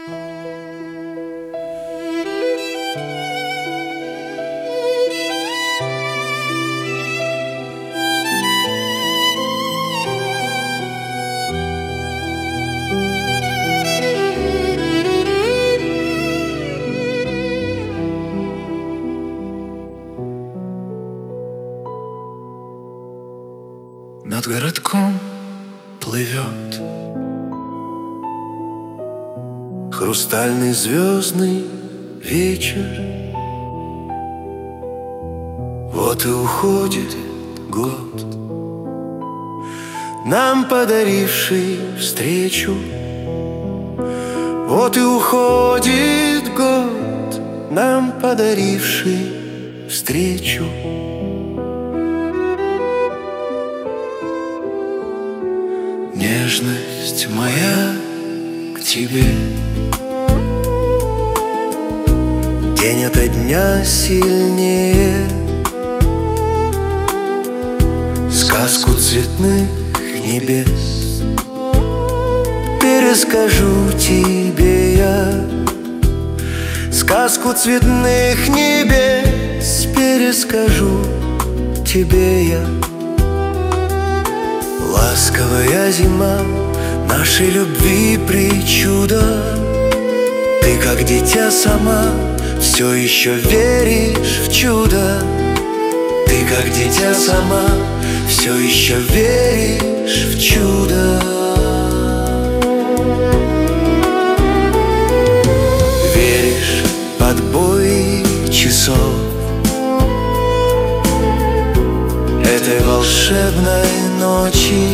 Над городком плывет хрустальный звездный вечер. Вот и уходит год, нам подаривший встречу. Вот и уходит год, нам подаривший встречу. Нежность моя к тебе день ото дня сильнее. Сказку цветных небес перескажу тебе я. Сказку цветных небес перескажу тебе я. Ласковая зима нашей любви причуда. Ты, как дитя сама, все еще веришь в чудо. Ты, как дитя сама, все еще веришь в чудо. Веришь в отбой часов этой волшебной ночи.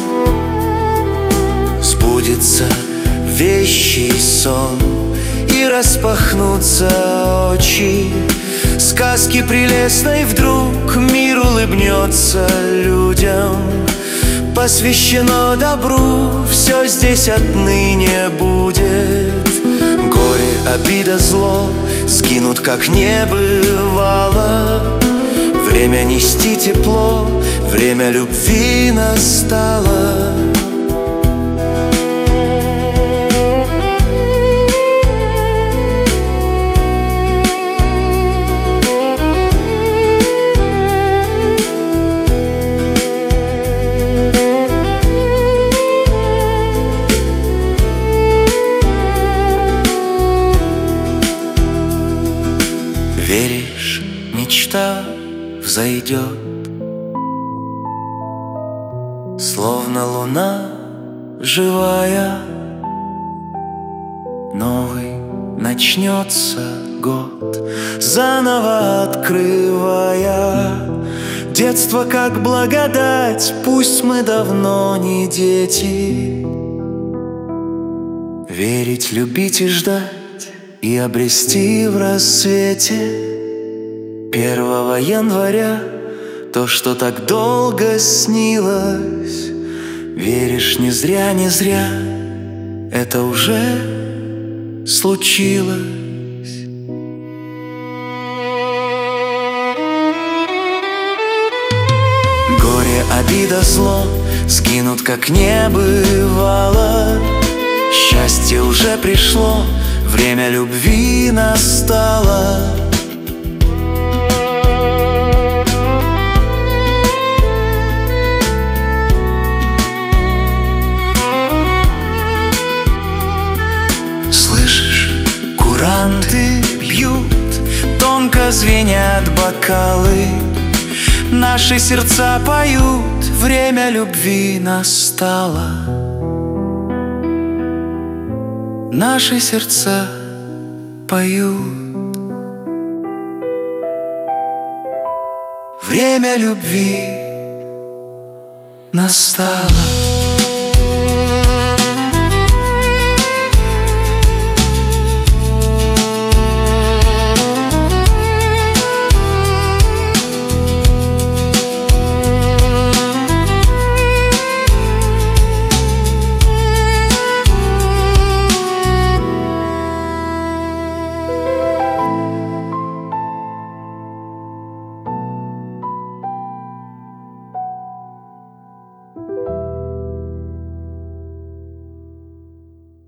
Сбудется вещий сон и распахнутся очи. Сказки прелестной вдруг мир улыбнется людям. Посвящено добру, все здесь отныне будет. Горе, обида, зло сгинут, как не бывало. Время нести тепло, время любви настало. Веришь, мечта взойдет, словно луна живая. Новый начнется год, заново открывая. Детство как благодать, пусть мы давно не дети. Верить, любить и ждать, и обрести в рассвете 1 января то, что так долго снилось. Веришь, не зря, не зря это уже случилось. Горе, обида, зло сгинут, как не бывало. Счастье уже пришло, время любви настало. Слышишь, куранты бьют, тонко звенят бокалы. Наши сердца поют, время любви настало. Наши сердца поют, время любви настало.